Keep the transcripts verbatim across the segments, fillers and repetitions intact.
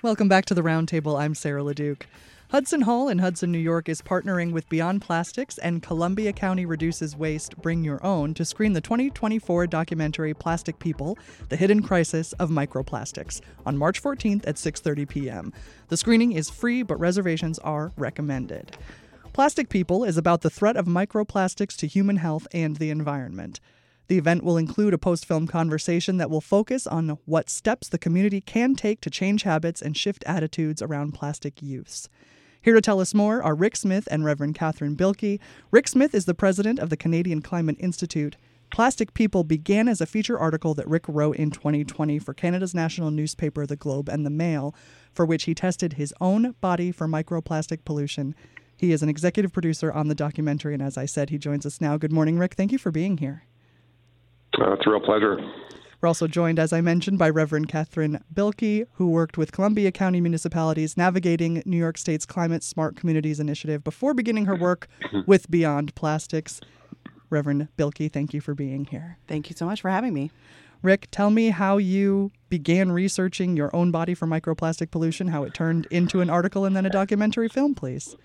Welcome back to the Roundtable. I'm Sarah LeDuc. Hudson Hall in Hudson, New York is partnering with Beyond Plastics and Columbia County Reduces Waste Bring Your Own to screen the twenty twenty-four documentary Plastic People, The Hidden Crisis of Microplastics on March fourteenth at six thirty p.m. The screening is free, but reservations are recommended. Plastic People is about the threat of microplastics to human health and the environment. The event will include a post-film conversation that will focus on what steps the community can take to change habits and shift attitudes around plastic use. Here to tell us more are Rick Smith and Reverend Catherine Bilkey. Rick Smith is the president of the Canadian Climate Institute. Plastic People began as a feature article that Rick wrote in twenty twenty for Canada's national newspaper, The Globe and the Mail, for which he tested his own body for microplastic pollution. He is an executive producer on the documentary, and as I said, he joins us now. Good morning, Rick. Thank you for being here. Uh, it's a real pleasure. We're also joined, as I mentioned, by Reverend Catherine Bilkey, who worked with Columbia County municipalities navigating New York State's Climate Smart Communities initiative before beginning her work with Beyond Plastics. Reverend Bilkey, thank you for being here. Thank you so much for having me. Rick, tell me how you began researching your own body for microplastic pollution, how it turned into an article and then a documentary film, please.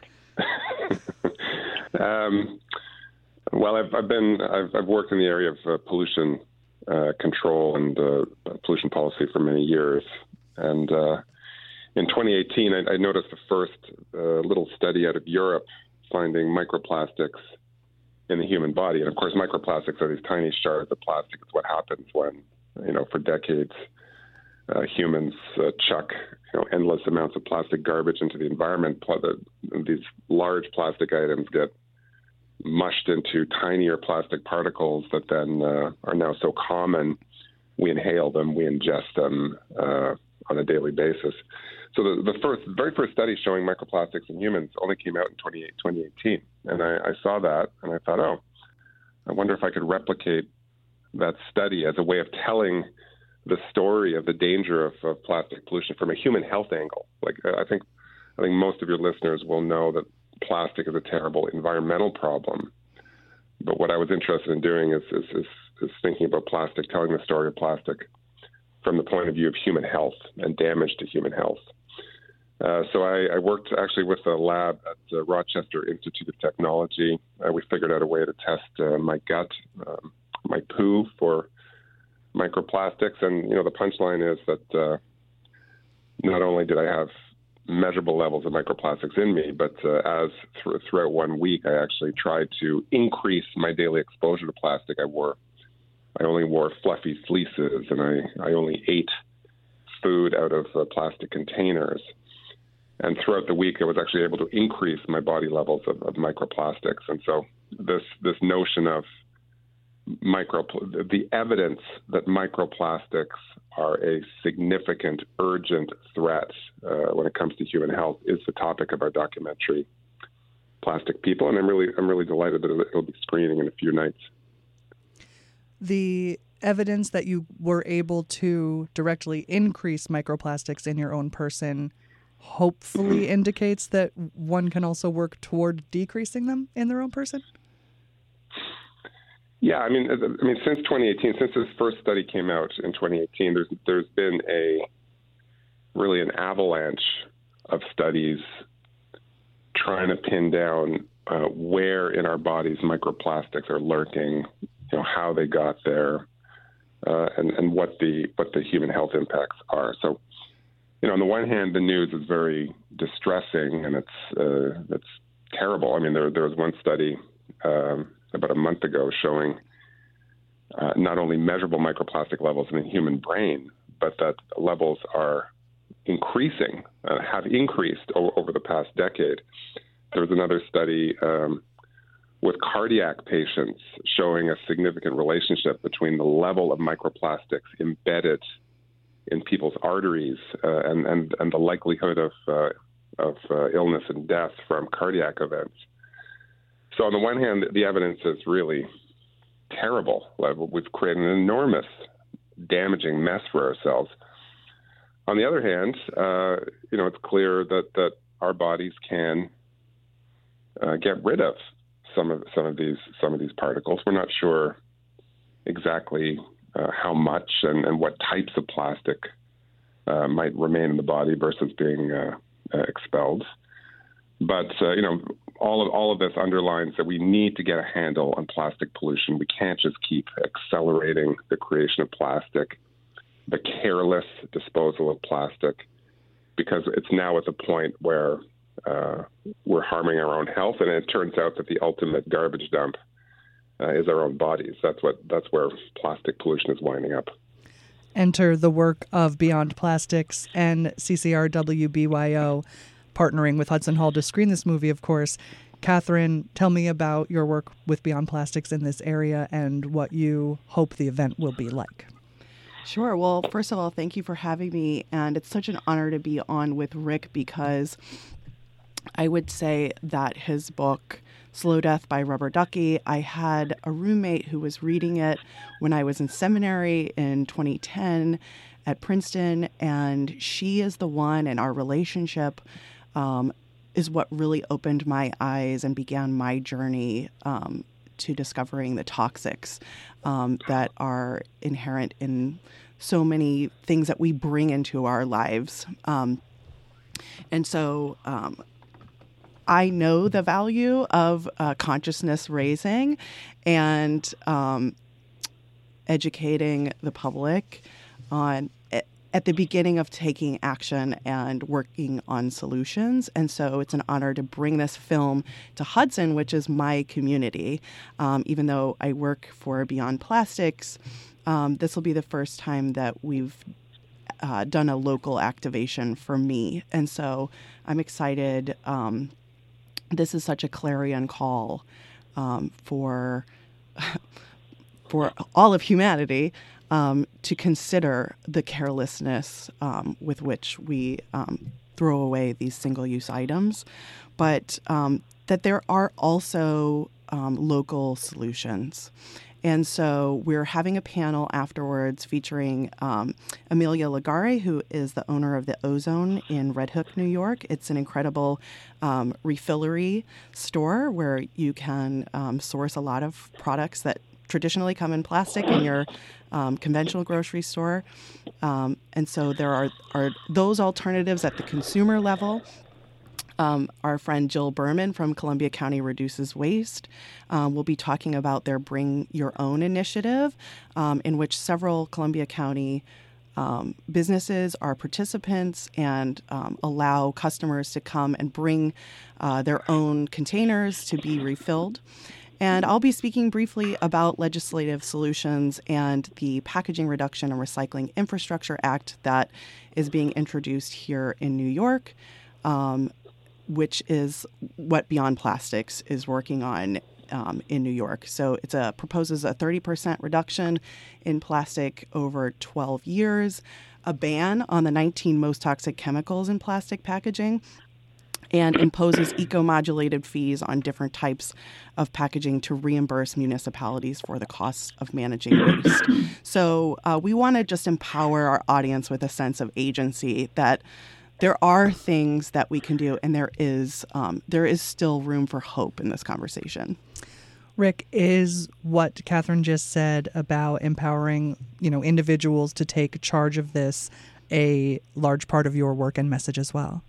um, well, I've, I've been I've, I've worked in the area of uh, pollution uh, control and uh, pollution policy for many years, and uh, in twenty eighteen, I, I noticed the first uh, little study out of Europe finding microplastics in the human body, and of course, microplastics are these tiny shards of plastic. It's what happens when, you know, for decades, uh, humans uh, chuck you know endless amounts of plastic garbage into the environment. These large plastic items get mushed into tinier plastic particles that then uh, are now so common, we inhale them, we ingest them uh, on a daily basis. So the, the first, very first study showing microplastics in humans only came out in twenty eighteen. And I, I saw that and I thought, oh, I wonder if I could replicate that study as a way of telling the story of the danger of, of plastic pollution from a human health angle. Like I think, I think most of your listeners will know that plastic is a terrible environmental problem. But what I was interested in doing is, is, is, is thinking about plastic, telling the story of plastic from the point of view of human health and damage to human health. Uh, so I, I worked actually with a lab at the Rochester Institute of Technology. Uh, we figured out a way to test uh, my gut, um, my poo for microplastics. And, you know, the punchline is that uh, not only did I have measurable levels of microplastics in me, but uh, as th- throughout one week, I actually tried to increase my daily exposure to plastic. I wore, I only wore fluffy fleeces, and I, I only ate food out of uh, plastic containers. And throughout the week, I was actually able to increase my body levels of, of microplastics. And so this this notion of micro, the evidence that microplastics are a significant, urgent threat uh, when it comes to human health is the topic of our documentary, Plastic People. And I'm really I'm really delighted that it'll be screening in a few nights. The evidence that you were able to directly increase microplastics in your own person hopefully indicates that one can also work toward decreasing them in their own person? Yeah, I mean, I mean, since twenty eighteen, since this first study came out in twenty eighteen, there's there's been a really an avalanche of studies trying to pin down uh, where in our bodies microplastics are lurking, you know, how they got there, uh, and and what the what the human health impacts are. So, you know, on the one hand, the news is very distressing and it's uh, it's terrible. I mean, there there was one study um, about a month ago showing uh, not only measurable microplastic levels in the human brain, but that levels are increasing, uh, have increased o- over the past decade. There was another study um, with cardiac patients showing a significant relationship between the level of microplastics embedded in people's arteries uh, and, and, and the likelihood of, uh, of uh, illness and death from cardiac events. So on the one hand, the evidence is really terrible. We've created an enormous damaging mess for ourselves. On the other hand, uh, you know, it's clear that, that our bodies can uh, get rid of some of some of these some of these particles. We're not sure exactly uh, how much and, and what types of plastic uh, might remain in the body versus being uh, uh, expelled. But uh, you know, all of all of this underlines that we need to get a handle on plastic pollution. We can't just keep accelerating the creation of plastic, the careless disposal of plastic, because it's now at the point where uh, we're harming our own health, and it turns out that the ultimate garbage dump uh, is our own bodies. That's what that's where plastic pollution is winding up. Enter the work of Beyond Plastics and C C R W B Y O, partnering with Hudson Hall to screen this movie, of course. Catherine, tell me about your work with Beyond Plastics in this area and what you hope the event will be like. Sure. Well, first of all, thank you for having me. And it's such an honor to be on with Rick, because I would say that his book, Slow Death by Rubber Ducky, I had a roommate who was reading it when I was in seminary in twenty ten at Princeton, and she is the one, and our relationship um, is what really opened my eyes and began my journey um, to discovering the toxics um, that are inherent in so many things that we bring into our lives. Um, and so um, I know the value of uh, consciousness raising and um, educating the public on at the beginning of taking action and working on solutions. And so it's an honor to bring this film to Hudson, which is my community. Um, even though I work for Beyond Plastics, um, this will be the first time that we've uh, done a local activation for me. And so I'm excited. Um, this is such a clarion call um, for for all of humanity. Um, to consider the carelessness um, with which we um, throw away these single-use items, but um, that there are also um, local solutions. And so we're having a panel afterwards featuring um, Amelia Lagare, who is the owner of the Ozone in Red Hook, New York. It's an incredible um, refillery store where you can um, source a lot of products that traditionally come in plastic in your um, conventional grocery store. Um, and so there are, are those alternatives at the consumer level. Um, our friend Jill Berman from Columbia County Reduces Waste um, will be talking about their Bring Your Own initiative, um, in which several Columbia County um, businesses are participants and um, allow customers to come and bring uh, their own containers to be refilled. And I'll be speaking briefly about legislative solutions and the Packaging Reduction and Recycling Infrastructure Act that is being introduced here in New York, um, which is what Beyond Plastics is working on um, in New York. So it a, proposes a thirty percent reduction in plastic over twelve years, a ban on the nineteen most toxic chemicals in plastic packaging, and imposes eco-modulated fees on different types of packaging to reimburse municipalities for the costs of managing waste. So uh, we want to just empower our audience with a sense of agency that there are things that we can do, and there is um, there is still room for hope in this conversation. Rick, is what Catherine just said about empowering, you know, individuals to take charge of this a large part of your work and message as well?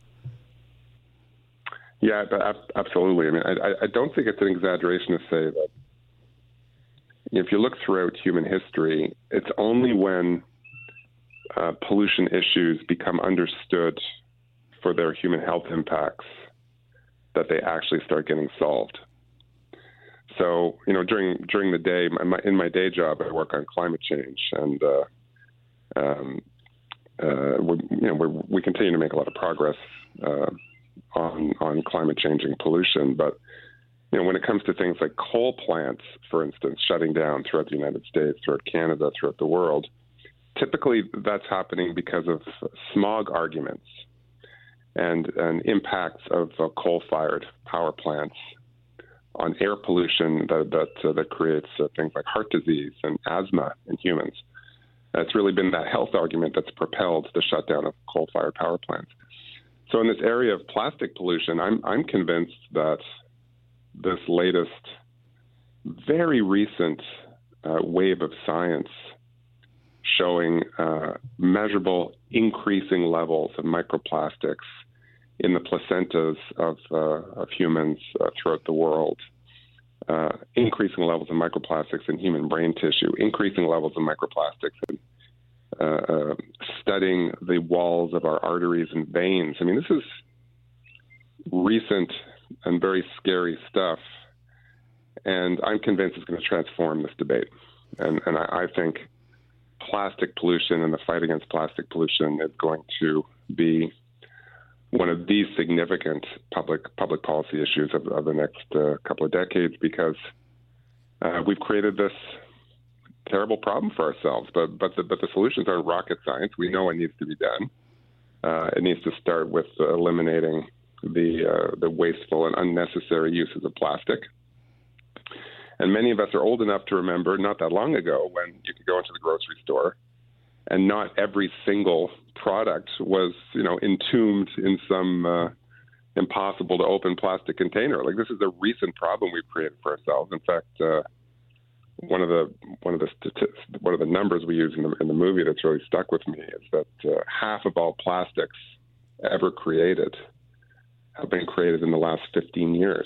Yeah, absolutely. I mean, I, I don't think it's an exaggeration to say that if you look throughout human history, it's only when uh, pollution issues become understood for their human health impacts that they actually start getting solved. So, you know, during during the day, my, in my day job, I work on climate change, and uh, um, uh, we, you know, we're, we continue to make a lot of progress Uh, on on climate changing pollution. But, you know, when it comes to things like coal plants, for instance, shutting down throughout the United States, throughout Canada, throughout the world, typically that's happening because of smog arguments and, and impacts of uh, coal-fired power plants on air pollution that that, uh, that creates uh, things like heart disease and asthma in humans. Uh, it's really been that health argument that's propelled the shutdown of coal-fired power plants. So in this area of plastic pollution, I'm I'm convinced that this latest, very recent uh, wave of science showing uh, measurable increasing levels of microplastics in the placentas of, uh, of humans uh, throughout the world, uh, increasing levels of microplastics in human brain tissue, increasing levels of microplastics in uh, uh, studying the walls of our arteries and veins. I mean, this is recent and very scary stuff, and I'm convinced it's going to transform this debate. And, and I, I think plastic pollution and the fight against plastic pollution is going to be one of the significant public public policy issues of, of the next uh, couple of decades, because uh, we've created this terrible problem for ourselves. But but the, but the solutions aren't rocket science. We know it needs to be done. Uh, it needs to start with uh, eliminating the uh, the wasteful and unnecessary uses of plastic. And many of us are old enough to remember not that long ago when you could go into the grocery store and not every single product was, you know, entombed in some uh, impossible to open plastic container. Like, this is a recent problem we've created for ourselves. In fact, uh, one of the one of the statistics, one of the numbers we use in the in the movie that's really stuck with me is that uh, half of all plastics ever created have been created in the last fifteen years.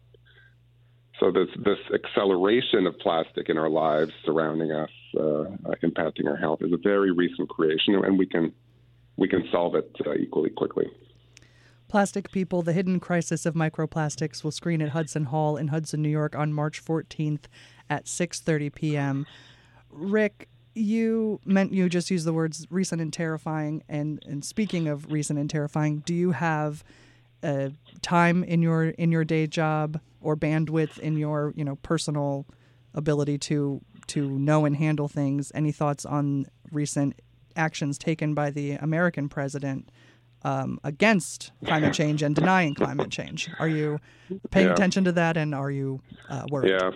So this this acceleration of plastic in our lives surrounding us, uh, uh, impacting our health, is a very recent creation, and we can we can solve it uh, equally quickly. Plastic People, The Hidden Crisis of Microplastics will screen at Hudson Hall in Hudson, New York on March fourteenth at six thirty p.m. Rick, you meant you just used the words recent and terrifying, and, and speaking of recent and terrifying, do you have uh, time in your in your day job or bandwidth in your, you know, personal ability to to know and handle things? Any thoughts on recent actions taken by the American president um, against climate change and denying climate change? Are you paying yeah. attention to that, and are you uh, worried? Yeah.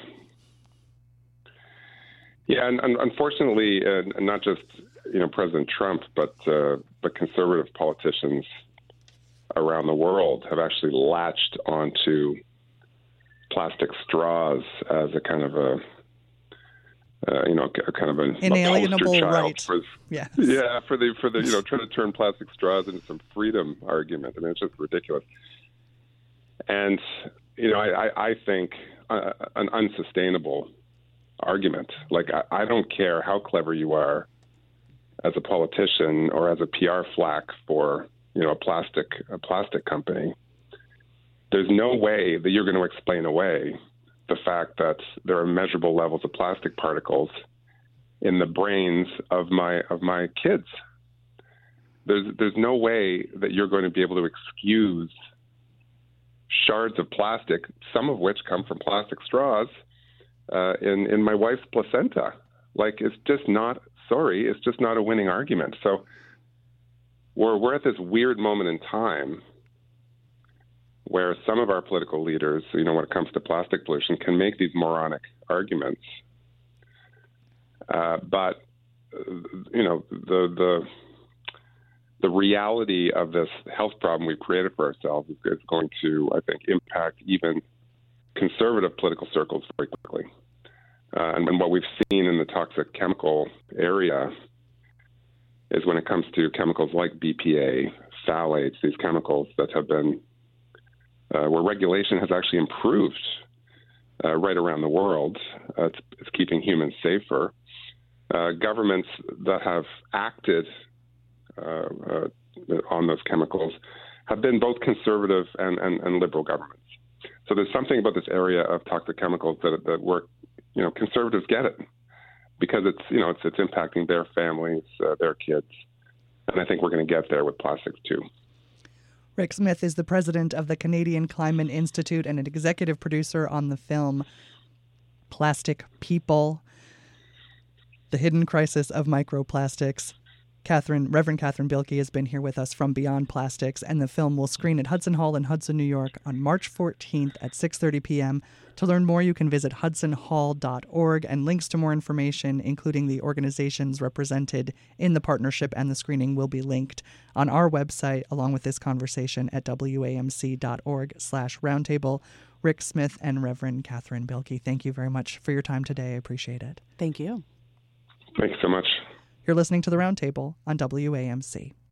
Yeah, and, and unfortunately, uh, not just, you know, President Trump, but uh, but conservative politicians around the world have actually latched onto plastic straws as a kind of a, uh, you know, a kind of an inalienable right. For, yes. Yeah, for the for the you know trying to turn plastic straws into some freedom argument. I mean, it's just ridiculous. And you know, I I, I think uh, an unsustainable argument. Like, I, I don't care how clever you are as a politician or as a P R flack for, you know, a plastic a plastic company. There's no way that you're going to explain away the fact that there are measurable levels of plastic particles in the brains of my of my kids. There's there's no way that you're going to be able to excuse shards of plastic, some of which come from plastic straws, uh, in in my wife's placenta. Like, it's just not. Sorry, it's just not a winning argument. So we're we're at this weird moment in time where some of our political leaders, you know, when it comes to plastic pollution, can make these moronic arguments. Uh, but, you know, the, the the reality of this health problem we've created for ourselves is, is going to, I think, impact even conservative political circles very quickly. Uh, and, and what we've seen in the toxic chemical area is when it comes to chemicals like B P A, phthalates, these chemicals that have been Uh, where regulation has actually improved uh, right around the world. Uh, it's, it's keeping humans safer. Uh, governments that have acted uh, uh, on those chemicals have been both conservative and, and, and liberal governments. So there's something about this area of toxic chemicals that, that work, you know, conservatives get it because it's, you know, it's, it's impacting their families, uh, their kids. And I think we're going to get there with plastics too. Rick Smith is the president of the Canadian Climate Institute and an executive producer on the film Plastic People, The Hidden Crisis of Microplastics. Catherine, Reverend Catherine Bielke has been here with us from Beyond Plastics, and the film will screen at Hudson Hall in Hudson, New York on March fourteenth at six thirty p.m. To learn more, you can visit hudson hall dot org, and links to more information, including the organizations represented in the partnership and the screening, will be linked on our website, along with this conversation at wamc.org slash roundtable. Rick Smith and Reverend Catherine Bielke, thank you very much for your time today. I appreciate it. Thank you. Thanks so much. You're listening to The Roundtable on W A M C.